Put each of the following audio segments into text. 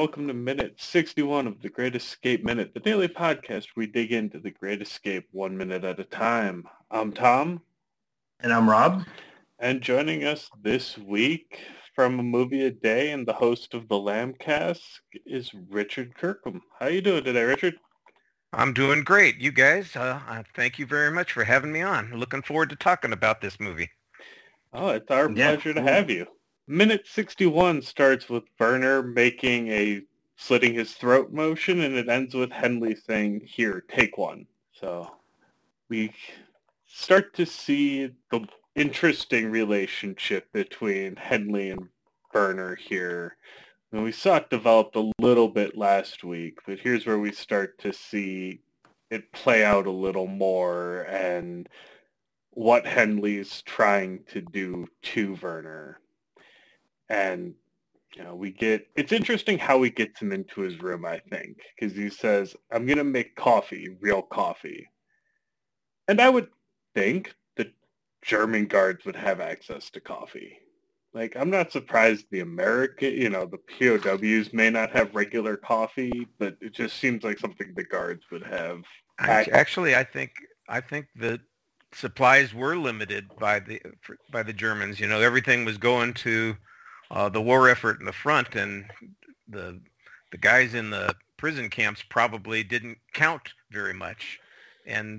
welcome to minute 61 of the Great Escape Minute, the daily podcast where we dig into the Great Escape 1 minute at a time. I'm Tom. And I'm Rob. And joining us this week from A Movie a Day and the host of the Lambcast is Richard Kirkham. How you doing today, Richard? I'm doing great. You guys, thank you very much for having me on. Looking forward to talking about this movie. Oh, it's our pleasure to have you. Minute 61 starts with Werner making a slitting his throat motion, and it ends with Henley saying, "Here, take one." So we start to see the interesting relationship between Henley and Werner here. And we saw it developed a little bit last week, but here's where we start to see it play out a little more and what Henley's trying to do to Werner. And, it's interesting how he gets him into his room, I think, because he says, "I'm going to make coffee, real coffee." And I would think the German guards would have access to coffee. Like, I'm not surprised the the POWs may not have regular coffee, but it just seems like something the guards would have. Actually, I think the supplies were limited by the Germans. Everything was going to the war effort in the front, and the guys in the prison camps probably didn't count very much. And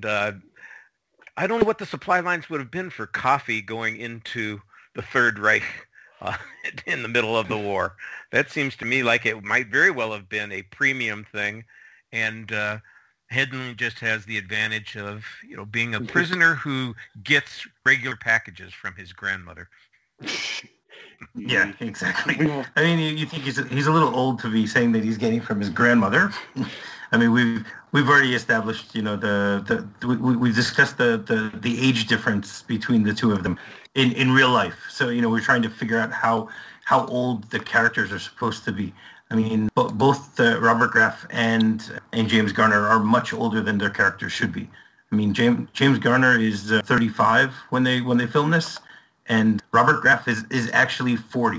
I don't know what the supply lines would have been for coffee going into the Third Reich in the middle of the war. That seems to me like it might very well have been a premium thing, and Henley just has the advantage of being a prisoner who gets regular packages from his grandmother. Yeah, exactly. I mean, you think he's a little old to be saying that he's getting from his grandmother. I mean, we've already established, we've discussed the age difference between the two of them in real life. So, we're trying to figure out how old the characters are supposed to be. I mean, both Robert Graff and James Garner are much older than their characters should be. I mean, James Garner is 35 when they film this, and Robert Graff is actually 40.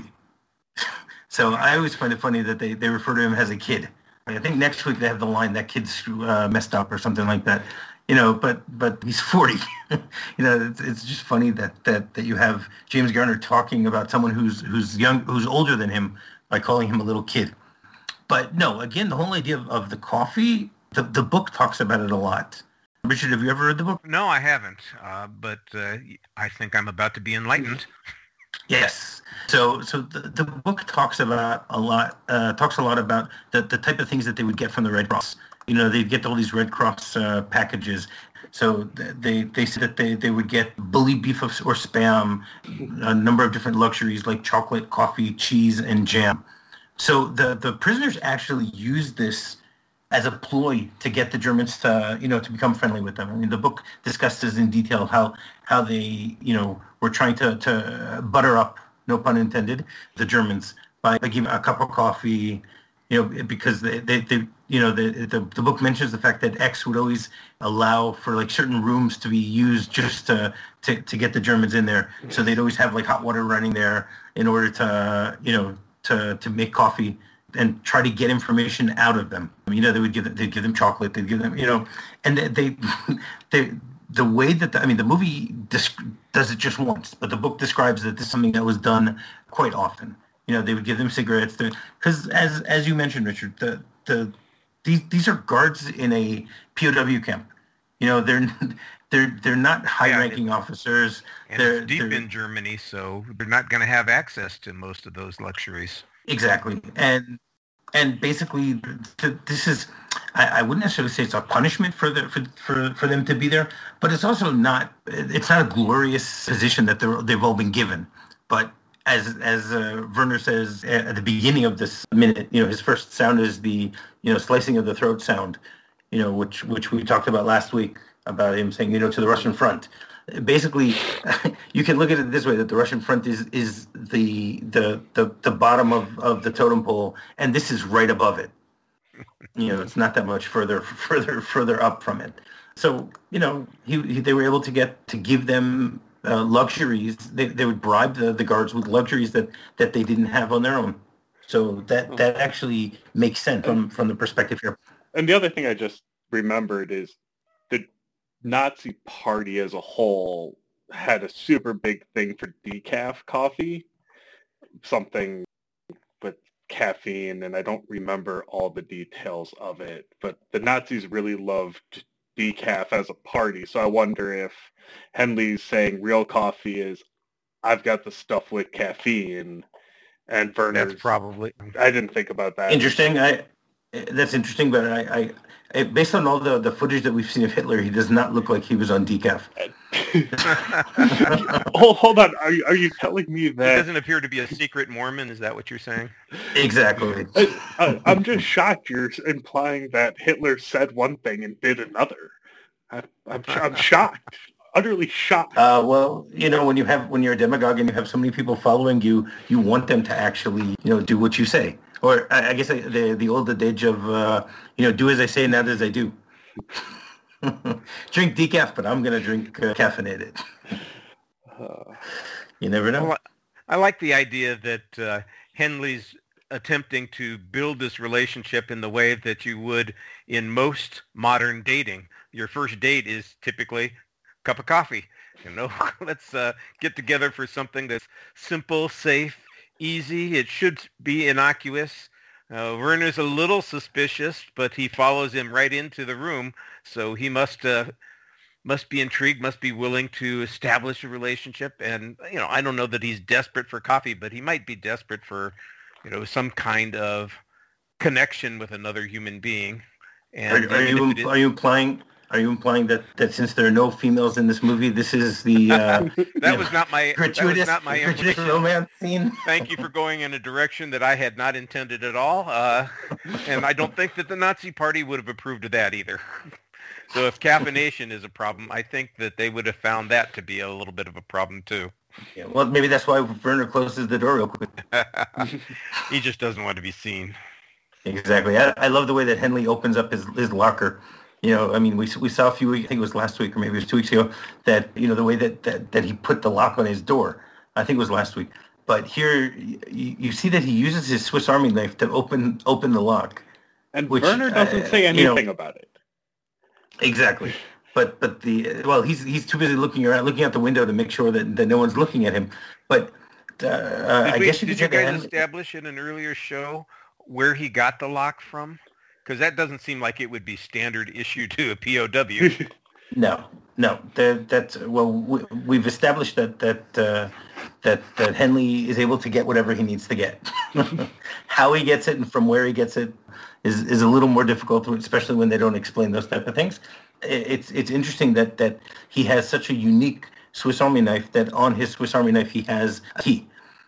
So I always find it funny that they refer to him as a kid. I think next week they have the line, "That kid's messed up," or something like that. But he's 40. It's just funny that you have James Garner talking about someone who's older than him by calling him a little kid. But no, again, the whole idea of the coffee, the book talks about it a lot. Richard, have you ever read the book? No, I haven't, but I think I'm about to be enlightened. Yes. So the book talks a lot about the type of things that they would get from the Red Cross. They'd get all these Red Cross packages. So they said that they would get bully beef or Spam, a number of different luxuries like chocolate, coffee, cheese, and jam. So the prisoners actually used this as a ploy to get the Germans to become friendly with them. I mean, the book discusses in detail how they were trying to butter up, no pun intended, the Germans by giving a cup of coffee, because the book mentions the fact that X would always allow for like certain rooms to be used just to get the Germans in there. So they'd always have like hot water running there in order to make coffee and try to get information out of them. I mean, they'd give them chocolate, they'd give them, and the way that the movie does it just once, but the book describes that this is something that was done quite often. They would give them cigarettes, because as you mentioned, Richard, these are guards in a POW camp. They're not high-ranking officers. And they're deep in Germany, so they're not going to have access to most of those luxuries. Exactly, and basically, this is, I wouldn't necessarily say it's a punishment for them to be there, but it's also not. It's not a glorious position that they've all been given. But as Werner says at the beginning of this minute, his first sound is the slicing of the throat sound, which we talked about last week about him saying to the Russian front. Basically, you can look at it this way: that the Russian front is the bottom of the totem pole, and this is right above it. It's not that much further up from it. So they were able to give them luxuries. They would bribe the guards with luxuries that they didn't have on their own. So that actually makes sense from the perspective here. And the other thing I just remembered is the Nazi Party as a whole had a super big thing for decaf coffee, something with caffeine, and I don't remember all the details of it, but the Nazis really loved decaf as a party, so I wonder if Henley's saying real coffee is, I've got the stuff with caffeine, and Werner's... That's probably... I didn't think about that. Interesting. That's interesting, but I based on all the footage that we've seen of Hitler, he does not look like he was on decaf. Hold on. Are you telling me that... He doesn't appear to be a secret Mormon? Is that what you're saying? Exactly. I'm just shocked you're implying that Hitler said one thing and did another. I'm shocked. Utterly shocked. Well, when you're a demagogue and you have so many people following you, you want them to actually, do what you say. Or I guess the old adage of, do as I say, not as I do. Drink decaf, but I'm going to drink caffeinated. You never know. Well, I like the idea that Henley's attempting to build this relationship in the way that you would in most modern dating. Your first date is typically a cup of coffee. Let's get together for something that's simple, safe, easy. It should be innocuous. Werner's a little suspicious, but he follows him right into the room, so he must be intrigued, must be willing to establish a relationship. And I don't know that he's desperate for coffee, but he might be desperate for some kind of connection with another human being. And are you implying that since there are no females in this movie, this is the that was not my gratuitous romance scene? Thank you for going in a direction that I had not intended at all, and I don't think that the Nazi Party would have approved of that either. So if caffeination is a problem, I think that they would have found that to be a little bit of a problem too. Yeah, well, maybe that's why Werner closes the door real quick. He just doesn't want to be seen. Exactly. I love the way that Henley opens up his locker. We saw a few weeks, I think it was last week or maybe it was 2 weeks ago, that, the way that he put the lock on his door. I think it was last week. But here, you see that he uses his Swiss Army knife to open the lock. And Werner doesn't say anything about it. Exactly. But he's too busy looking out the window to make sure that no one's looking at him. But I guess did you guys establish in an earlier show where he got the lock from? Because that doesn't seem like it would be standard issue to a POW. No. We've established that Henley is able to get whatever he needs to get. How he gets it and from where he gets it is a little more difficult, especially when they don't explain those type of things. It's interesting that he has such a unique Swiss Army knife that on his Swiss Army knife he has a key.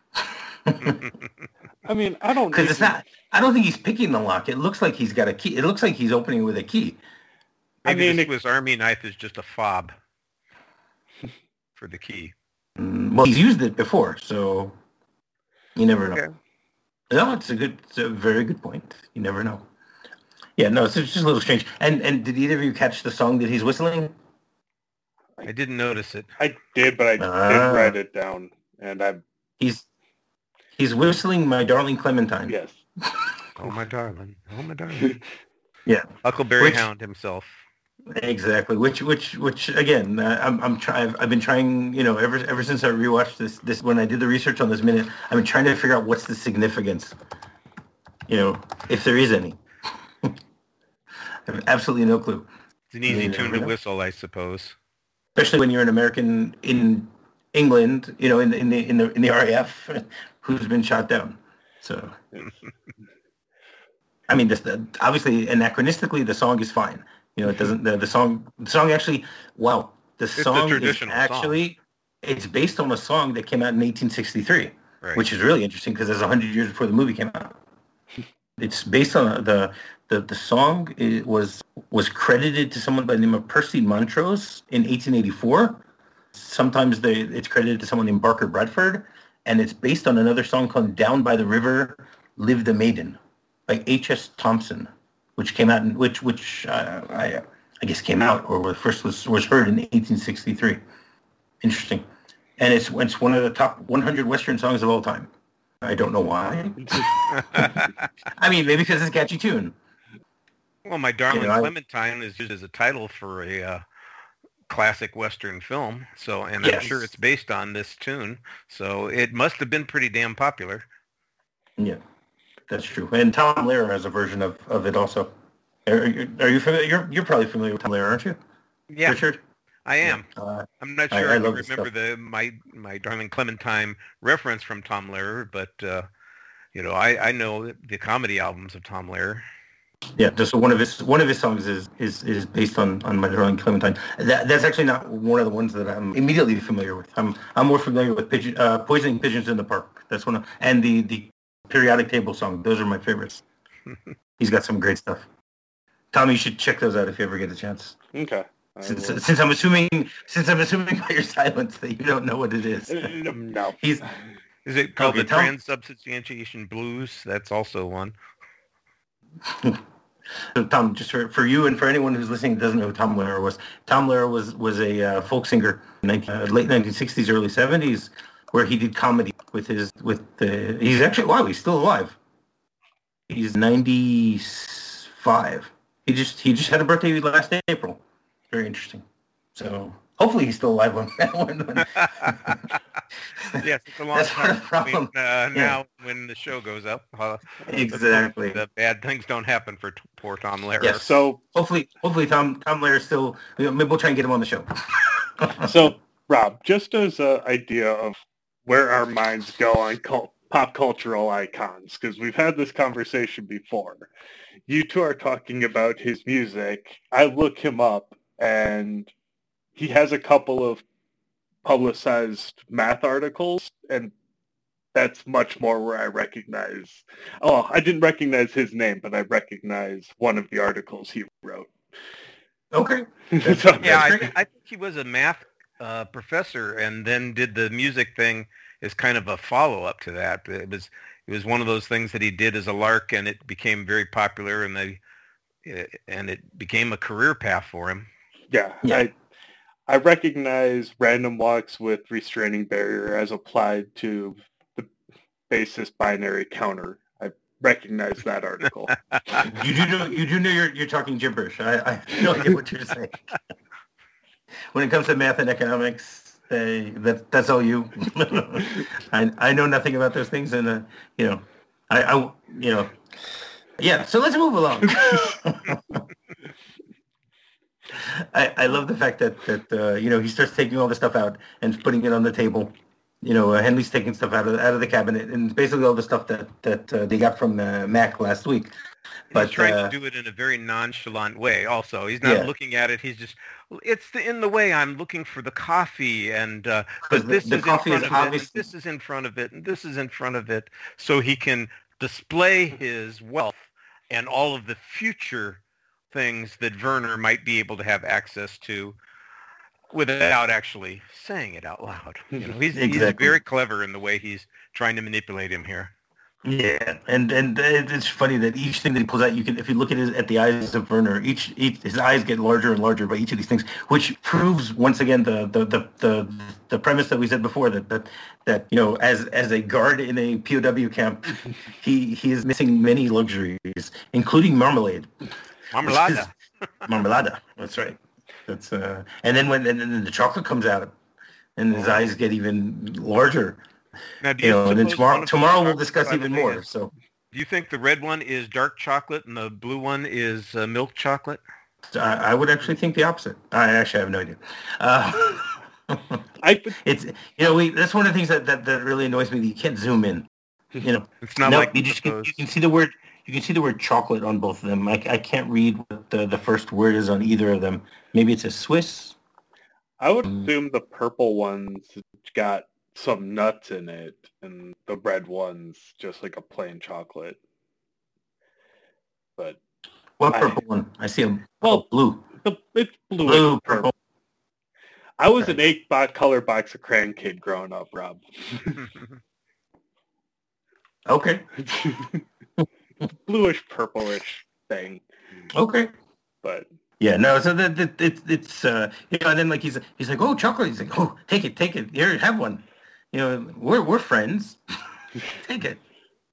I mean, I don't... Because I don't think he's picking the lock. It looks like he's got a key. It looks like he's opening with a key. Maybe the Swiss Army knife is just a fob for the key. Well, he's used it before, so you never know. Okay. No, it's a very good point. You never know. Yeah, no, it's just a little strange. And did either of you catch the song that he's whistling? I didn't notice it. I did, but I didn't write it down. And He's whistling "My Darling Clementine." Yes. Oh my darling, oh my darling. Yeah. Huckleberry Hound himself. Exactly. Which again, I've been trying, ever since I rewatched this when I did the research on this minute, I've been trying to figure out what's the significance. If there is any. I have absolutely no clue. It's an easy tune to whistle, I suppose. Especially when you're an American in England, in the RAF, who's been shot down. So, I mean, obviously, anachronistically, the song is fine. It doesn't. The song actually. Wow, the song is actually. It's based on a song that came out in 1863, right. Which is really interesting because it's 100 years before the movie came out. It's based on the song. It was credited to someone by the name of Percy Montrose in 1884. Sometimes it's credited to someone named Barker Bradford, and it's based on another song called "Down by the River, Lived a Maiden" by H.S. Thompson, which came out which I guess came out or first was heard in 1863. Interesting, and it's one of the top 100 Western songs of all time. I don't know why. I mean, maybe because it's a catchy tune. Well, My Darling Clementine is used as a title for a classic Western film, so and I'm sure it's based on this tune, so it must have been pretty damn popular. Yeah, that's true. And Tom Lehrer has a version of it also. Are you familiar? You're probably familiar with Tom Lehrer, aren't you? Yeah, Richard? I am. I'm not sure I remember the My Darling Clementine reference from Tom Lehrer, but I know the comedy albums of Tom Lehrer. Yeah, just one of his songs is based on My Darling Clementine. That's actually not one of the ones that I'm immediately familiar with. I'm more familiar with Poisoning Pigeons in the Park. That's one and the Periodic Table song. Those are my favorites. He's got some great stuff. Tom, you should check those out if you ever get a chance. Okay. Since I'm assuming by your silence that you don't know what it is. No. Is it called the Transubstantiation Blues? That's also one. So Tom, just for you and for anyone who's listening who doesn't know who Tom Lehrer was a folk singer in late 1960s, early 70s, where he did comedy he's still alive. He's 95. He just had a birthday last April. Very interesting. So hopefully he's still alive when yes, it's a long time between now when the show goes up. Exactly. The bad things don't happen for poor Tom Lehrer. Yes. So hopefully Tom Lehrer still. Maybe we'll try and get him on the show. So Rob, just as an idea of where our minds go on pop cultural icons, because we've had this conversation before. You two are talking about his music. I look him up, and he has a couple of publicized math articles, and that's much more where I recognize. Oh, I didn't recognize his name, but I recognize one of the articles he wrote. Okay. I think he was a math professor, and then did the music thing as kind of a follow-up to that. It was one of those things that he did as a lark, and it became very popular, and it became a career path for him. Yeah. I recognize Random Walks with Restraining Barrier as applied to the basis binary counter. I recognize that article. You do know you're talking gibberish. I have no idea what you're saying. When it comes to math and economics, that's all you. I know nothing about those things, and yeah. So let's move along. I love the fact that he starts taking all the stuff out and putting it on the table. Henley's taking stuff out of the cabinet, and basically all the stuff that they got from Mac last week. But he's trying to do it in a very nonchalant way. Also, he's not looking at it. He's just, in the way I'm looking for the coffee, and but this is in front of it. This is in front of it, and this is in front of it, so he can display his wealth and all of the future things that Werner might be able to have access to without actually saying it out loud. He's very clever in the way he's trying to manipulate him here. Yeah, and it's funny that each thing that he pulls out, if you look at the eyes of Werner, his eyes get larger and larger by each of these things, which proves once again the premise that we said before that as a guard in a POW camp, he is missing many luxuries, including marmalade. Marmalada. Marmalada. That's right. That's and then then the chocolate comes out, and his eyes get even larger. Now, and then tomorrow we'll discuss even more. So, do you think the red one is dark chocolate and the blue one is milk chocolate? I would actually think the opposite. I actually have no idea. That's one of the things that really annoys me. That you can't zoom in. It's not like you can see the word. You can see the word chocolate on both of them. I can't read what the first word is on either of them. Maybe it's a Swiss. I would assume the purple one's got some nuts in it, and the red one's just like a plain chocolate. But what purple one? I see blue. It's blue. Blue, purple. I was an 8-color box of crayon kid growing up, Rob. Okay. Bluish, purplish thing. Okay. But yeah, no. So it's and then like he's like, oh, chocolate. He's like, oh, take it. Here, have one. We're friends. Take it.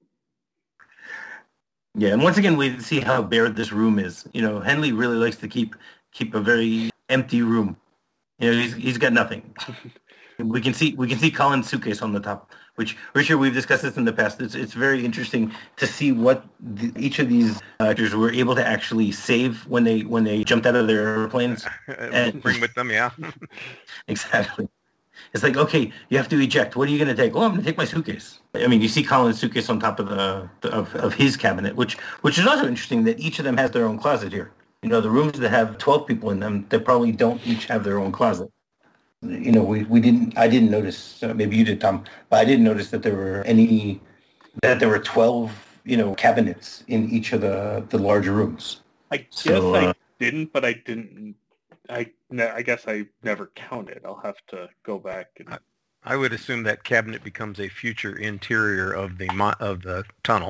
Yeah, and once again, we see how bare this room is. Henley really likes to keep a very empty room. He's got nothing. We can see Colin's suitcase on the top, which, Richard, we've discussed this in the past. It's very interesting to see what each of these actors were able to actually save when they jumped out of their airplanes and bring with them. Yeah, exactly. It's like, okay, you have to eject. What are you going to take? Oh, I'm going to take my suitcase. I mean, you see Colin's suitcase on top of of his cabinet, which is also interesting that each of them has their own closet here. The rooms that have 12 people in them, they probably don't each have their own closet. I didn't notice, maybe you did, Tom, but I didn't notice that there were 12, cabinets in each of the larger rooms. I guess I didn't, but I didn't. I guess I never counted. I'll have to go back. I would assume that cabinet becomes a future interior of the tunnel.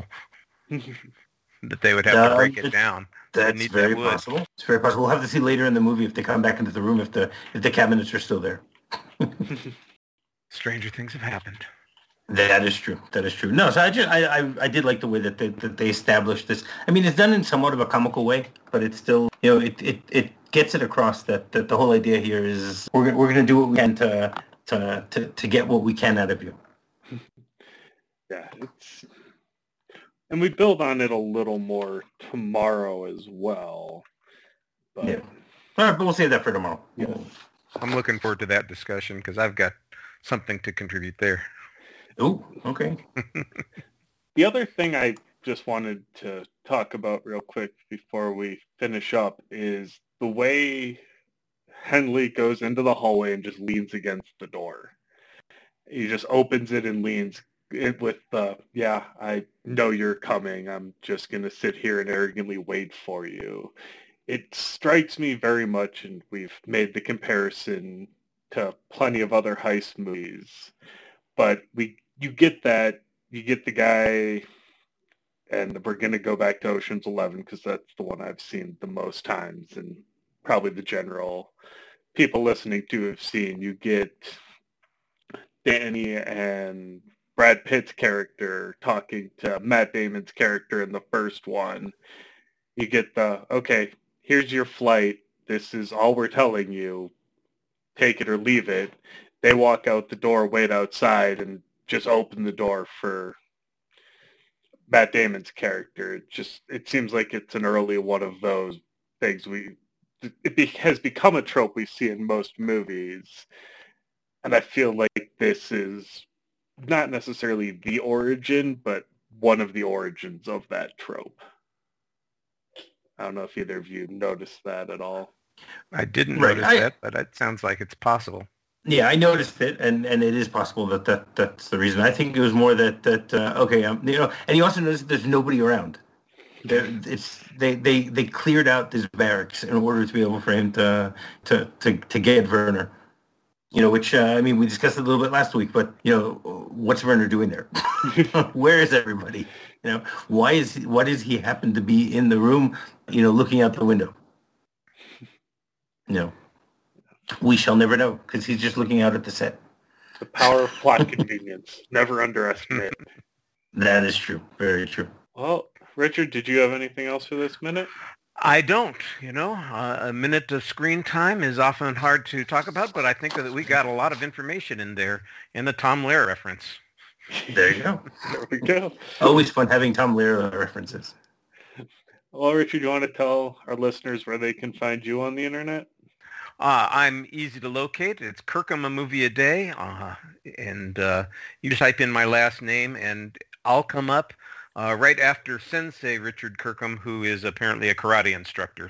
That they would have to break it down. That's very possible. It's very possible. We'll have to see later in the movie if they come back into the room, if the cabinets are still there. Stranger things have happened. That is true. No, so I did like the way that they established this. I mean, it's done in somewhat of a comical way, but it's still, it gets it across that the whole idea here is we're going to do what we can to get what we can out of you. Yeah, and we build on it a little more tomorrow as well. But... yeah. All right, but we'll save that for tomorrow. Yeah. I'm looking forward to that discussion because I've got something to contribute there. Oh, okay. The other thing I just wanted to talk about real quick before we finish up is the way Henley goes into the hallway and just leans against the door. He just opens it and leans it with yeah, I know you're coming. I'm just going to sit here and arrogantly wait for you. It strikes me very much, and we've made the comparison to plenty of other heist movies, but you get that. You get the guy, and we're going to go back to Ocean's 11 because that's the one I've seen the most times, and probably the general people listening to have seen. You get Danny and Brad Pitt's character talking to Matt Damon's character in the first one. You get okay, here's your flight. This is all we're telling you. Take it or leave it. They walk out the door, wait outside, and just open the door for Matt Damon's character. It seems like it's an early one of those things. It has become a trope we see in most movies. And I feel like this is not necessarily the origin, but one of the origins of that trope. I don't know if either of you noticed that at all. I didn't notice that, but it sounds like it's possible. Yeah, I noticed it, and it is possible that's the reason. I think it was more that okay, and you also notice there's nobody around. They cleared out this barracks in order to be able for him to get Werner. Which I mean, we discussed it a little bit last week, but what's Werner doing there? Where is everybody? Why does he happen to be in the room? Looking out the window. We shall never know because he's just looking out at the set. The power of plot convenience. Never underestimate. That is true. Very true. Well, Richard, did you have anything else for this minute? I don't. A minute of screen time is often hard to talk about, but I think that we got a lot of information in there in the Tom Lehrer reference. There you go. There we go. Always fun having Tom Lehrer references. Well, Richard, you want to tell our listeners where they can find you on the internet? I'm easy to locate. It's Kirkham, a movie a day, and you just type in my last name, and I'll come up right after Sensei Richard Kirkham, who is apparently a karate instructor.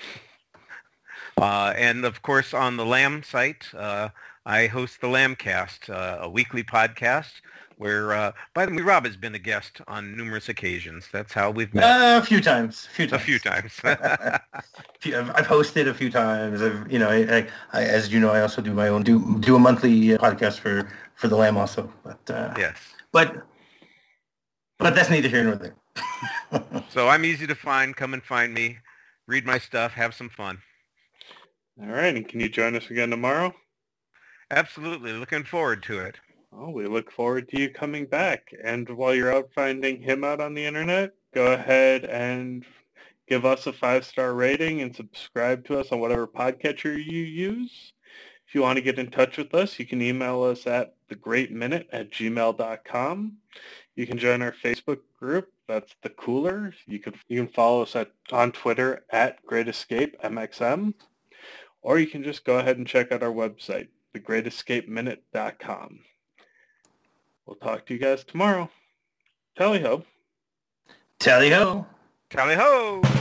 And of course, on the Lamb site, I host the Lambcast, a weekly podcast where, by the way, Rob has been a guest on numerous occasions. That's how we've met. A few times. A few times. I've hosted a few times. I as you know, I also do my own do a monthly podcast for the Lamb also. But yes. But that's neither here nor there. So I'm easy to find. Come and find me. Read my stuff. Have some fun. All right. And can you join us again tomorrow? Absolutely. Looking forward to it. Well, we look forward to you coming back. And while you're out finding him out on the internet, go ahead and give us a 5-star rating and subscribe to us on whatever podcatcher you use. If you want to get in touch with us, you can email us at thegreatminute@gmail.com. You can join our Facebook group. That's The Cooler. You can follow us on Twitter at GreatEscapeMXM. Or you can just go ahead and check out our website, thegreatescapeminute.com. We'll talk to you guys tomorrow. Tally-ho. Tally-ho. Tally-ho!